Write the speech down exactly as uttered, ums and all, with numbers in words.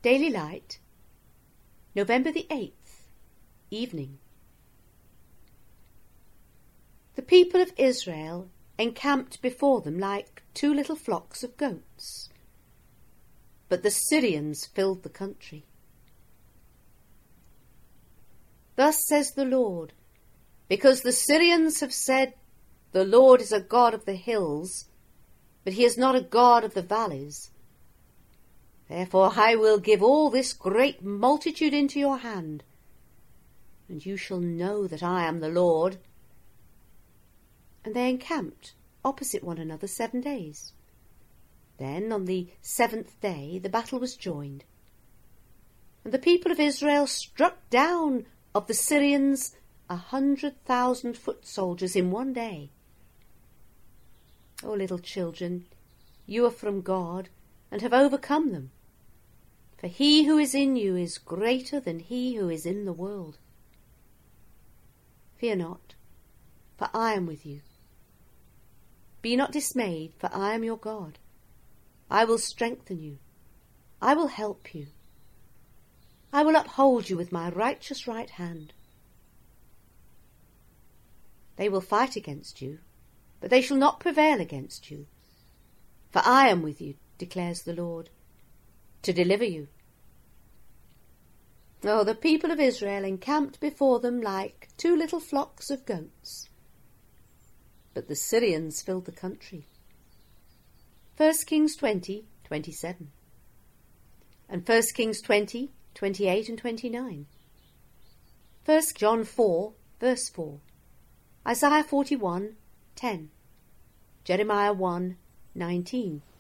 Daily Light, November the eighth, evening. The people of Israel encamped before them like two little flocks of goats, but the Syrians filled the country. Thus says the Lord, because the Syrians have said, the Lord is a God of the hills, but he is not a God of the valleys. Therefore I will give all this great multitude into your hand, and you shall know that I am the Lord. And they encamped opposite one another seven days. Then on the seventh day the battle was joined, and the people of Israel struck down of the Syrians a hundred thousand foot soldiers in one day. O little children, you are from God, and have overcome them. For he who is in you is greater than he who is in the world. Fear not, for I am with you. Be not dismayed, for I am your God. I will strengthen you. I will help you. I will uphold you with my righteous right hand. They will fight against you, but they shall not prevail against you. For I am with you, declares the Lord, to deliver you. Oh, the people of Israel encamped before them like two little flocks of goats, but the Syrians filled the country. First Kings twenty, twenty-seven, and First Kings twenty, twenty-eight and twenty-nine. First John four, verse four, Isaiah forty-one, ten, Jeremiah one, nineteen.